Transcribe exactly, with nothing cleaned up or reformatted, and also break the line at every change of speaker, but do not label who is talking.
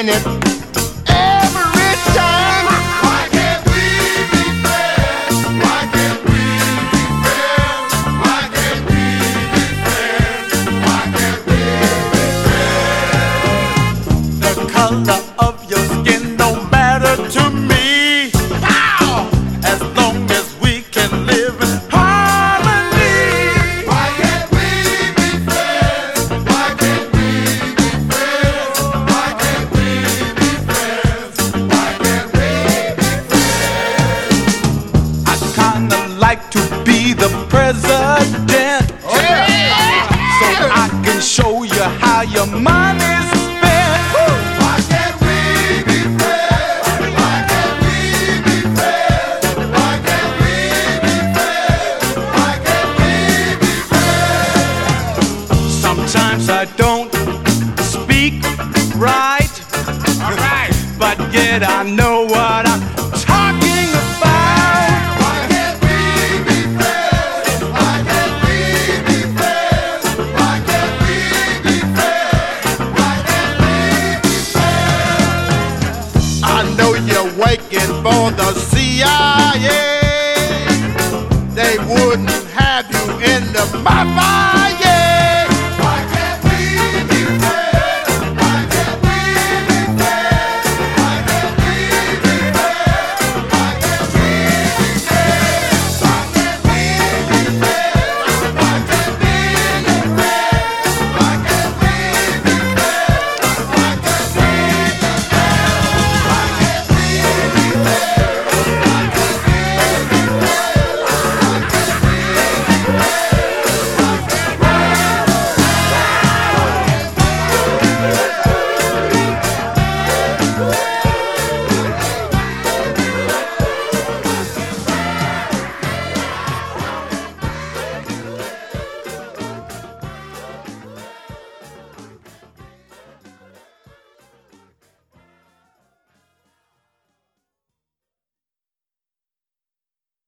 minute, every time.
Why can't we be friends? Why can't we be friends? Why can't we be friends? Why can't we be friends?
The color of your skin don't matter to me. As long as we can live in harmony.
Why can't we be friends? Why can't we be friends? Why can't we be friends? Why can't we be friends?
I kinda like to be the president, so I can show you how your money's spent.
Why can't we be friends? Why can't we be friends? Why can't we be friends? Why can't we be friends?
Sometimes I don't speak right, but yet I know what I'm talking about.
Why can't we be friends? Why can't we be friends? Why can't we be friends? Why can't we be friends?
I know you're waking